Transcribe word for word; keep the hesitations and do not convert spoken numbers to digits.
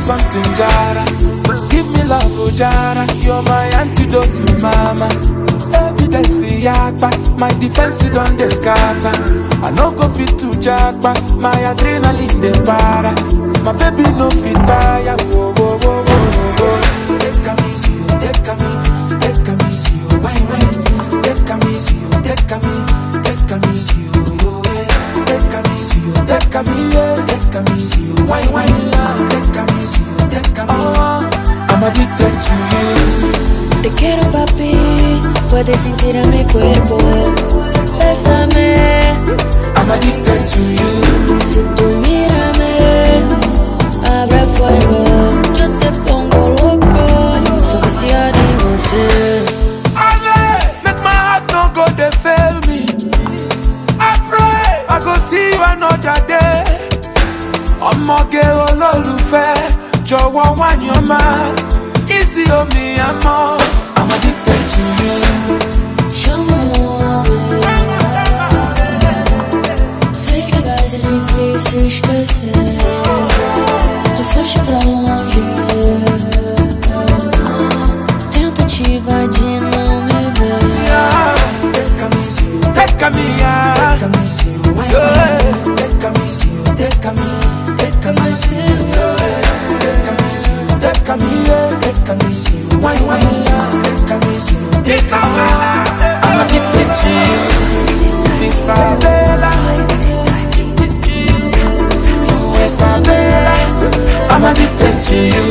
something, Jara. Give me love, oh Jara. You're my antidote to mama. Evidence, yakba. My defense is on the scatter. I no go fit to jackpa. My adrenaline, the para. My baby no fit tire. Whoa, whoa, whoa, whoa, whoa. Take a miss you, take a me, take a miss you, why, why? Take a miss you, take a me, take a miss you, take a miss you, take a me, take a miss you, why, why? Take a miss you, take a me. I'm addicted to you. Te quiero, papi, puedes sentir a mi cuerpo. Bésame. I'm addicted to you. Si tú mírame, abre fuego. Yo te pongo loco, soy viciada en você. Ale, make my heart no go dey fail me. I pray I go see you another day. Ọmọge olólùfẹ́, jọ̀wọ́ wá yan máa. Easy on me, I'm all. I'm addicted to you. Chama-me. Sei que vai ser difícil esquecer. Tu foste pra longe. Tentativa de não me ver. Take a miss you, take a me, take a miss you, take a miss you, take a me, take a miss you, take a miss you, take a me, take a miss you, why, why, take a miss you, take a me. I'm addicted to you, Isabella. Isabella, I'm addicted to you.